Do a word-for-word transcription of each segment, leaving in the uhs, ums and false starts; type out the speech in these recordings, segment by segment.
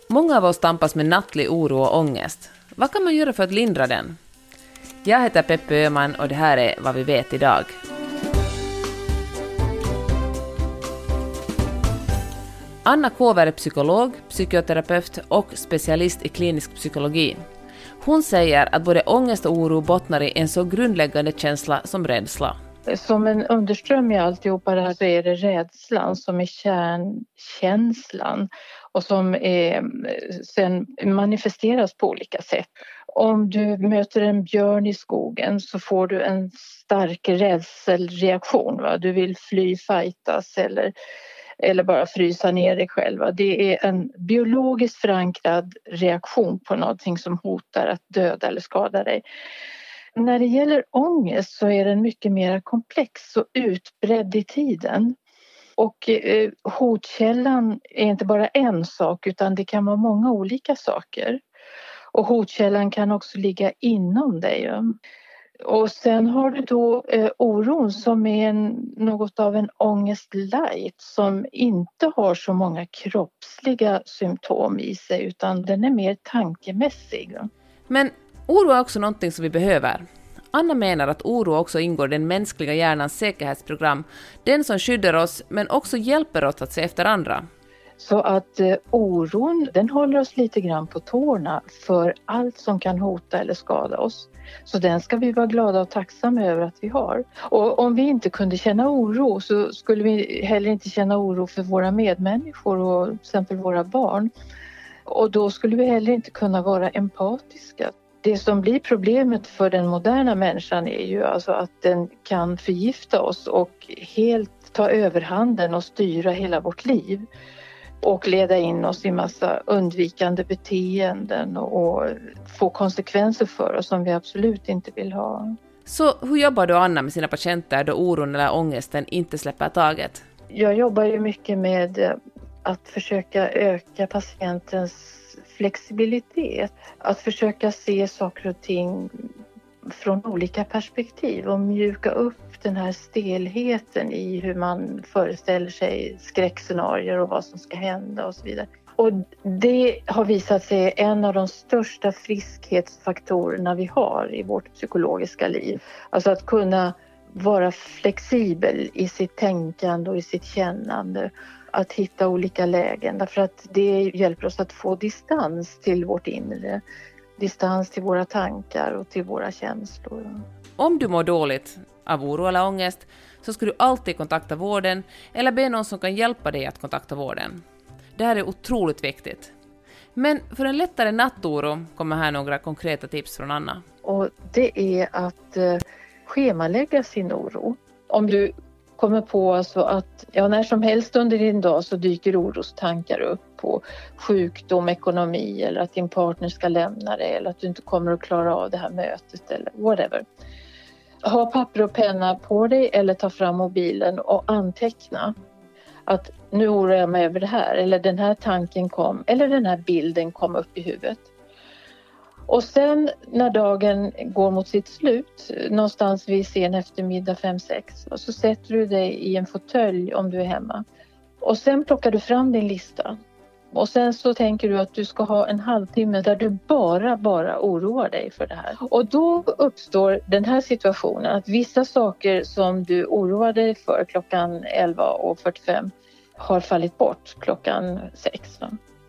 Många av oss tampas med nattlig oro och ångest. Vad kan man göra för att lindra den? Jag heter Peppe Öhman och det här är vad vi vet idag. Anna Kåver är psykolog, psykoterapeut och specialist i klinisk psykologi. Hon säger att både ångest och oro bottnar i en så grundläggande känsla som rädsla. Som en underström i alltihopa det här så är det rädslan som är kärnkänslan och som är, sen manifesteras på olika sätt. Om du möter en björn i skogen så får du en stark rädselreaktion. Va? Du vill fly, fightas eller, eller bara frysa ner dig själv. Va? Det är en biologiskt förankrad reaktion på någonting som hotar att döda eller skada dig. När det gäller ångest så är den mycket mer komplex och utbredd i tiden. Och eh, hotkällan är inte bara en sak utan det kan vara många olika saker. Och hotkällan kan också ligga inom dig. Ja. Och sen har du då eh, oron som är en, något av en ångest light som inte har så många kroppsliga symptom i sig utan den är mer tankemässig. Ja. Men oro är också någonting som vi behöver. Anna menar att oro också ingår i den mänskliga hjärnans säkerhetsprogram, den som skyddar oss men också hjälper oss att se efter andra. Så att eh, oron den håller oss lite grann på tårna för allt som kan hota eller skada oss. Så den ska vi vara glada och tacksamma över att vi har. Och om vi inte kunde känna oro så skulle vi heller inte känna oro för våra medmänniskor och till exempel våra barn. Och då skulle vi heller inte kunna vara empatiska. Det som blir problemet för den moderna människan är ju alltså att den kan förgifta oss och helt ta överhanden och styra hela vårt liv. Och leda in oss i massa undvikande beteenden och få konsekvenser för oss som vi absolut inte vill ha. Så hur jobbar du Anna med sina patienter då oron eller ångesten inte släpper taget? Jag jobbar ju mycket med att försöka öka patientens flexibilitet. Att försöka se saker och ting från olika perspektiv och mjuka upp den här stelheten i hur man föreställer sig skräckscenarier och vad som ska hända och så vidare. Och det har visat sig en av de största friskhetsfaktorerna vi har i vårt psykologiska liv. Alltså att kunna vara flexibel i sitt tänkande och i sitt kännande. Att hitta olika lägen därför att det hjälper oss att få distans till vårt inre. Distans till våra tankar och till våra känslor. Om du mår dåligt av oro eller ångest så ska du alltid kontakta vården eller be någon som kan hjälpa dig att kontakta vården. Det här är otroligt viktigt. Men för en lättare nattoro kommer här några konkreta tips från Anna. Och det är att eh, schemalägga sin oro. Om du kommer på alltså att ja, när som helst under din dag så dyker orostankar upp på sjukdom, ekonomi eller att din partner ska lämna dig eller att du inte kommer att klara av det här mötet eller whatever. Ha papper och penna på dig eller ta fram mobilen och anteckna att nu oroar jag mig över det här eller den här tanken kom eller den här bilden kom upp i huvudet. Och sen när dagen går mot sitt slut, någonstans vid sen eftermiddag fem sex, så sätter du dig i en fåtölj om du är hemma. Och sen plockar du fram din lista. Och sen så tänker du att du ska ha en halvtimme där du bara, bara oroar dig för det här. Och då uppstår den här situationen att vissa saker som du oroar dig för klockan elva och fyrtiofem har fallit bort klockan sex.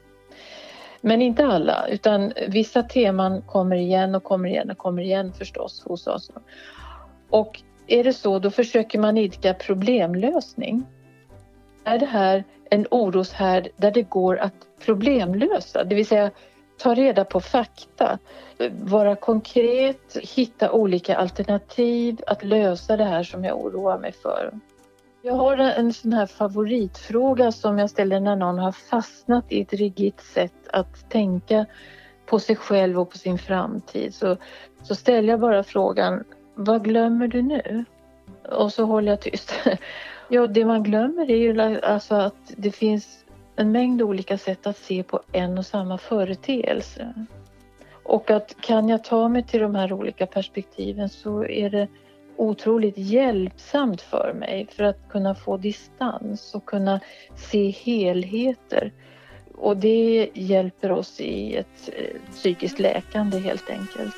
Men inte alla, utan vissa teman kommer igen och kommer igen och kommer igen förstås hos oss. Och är det så, då försöker man idka problemlösning. Är det här en oroshärd där det går att problemlösa, det vill säga ta reda på fakta, vara konkret, hitta olika alternativ att lösa det här som jag oroar mig för. Jag har en sån här favoritfråga som jag ställer när någon har fastnat i ett rigitt sätt att tänka på sig själv och på sin framtid. Så, så ställer jag bara frågan, vad glömmer du nu? Och så håller jag tyst. Ja, det man glömmer är ju alltså att det finns en mängd olika sätt att se på en och samma företeelse. Och att kan jag ta mig till de här olika perspektiven så är det otroligt hjälpsamt för mig för att kunna få distans och kunna se helheter. Och det hjälper oss i ett psykiskt läkande helt enkelt.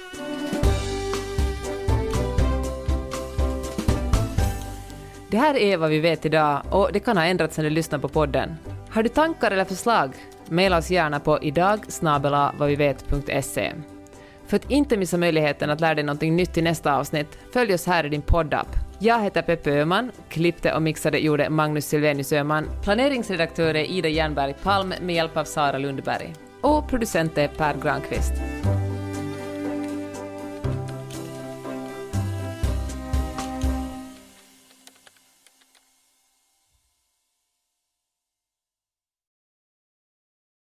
Det här är vad vi vet idag och det kan ha ändrats när du lyssnar på podden. Har du tankar eller förslag? Maila oss gärna på idag snabel-a vad vi vet punkt se. För att inte missa möjligheten att lära dig något nytt i nästa avsnitt, följ oss här i din poddapp. Jag heter Peppe Öhman, klippte och mixade gjorde Magnus Silvenius Öhman, planeringsredaktör är Ida Jernberg Palm med hjälp av Sara Lundberg. Och producent är Per Granqvist.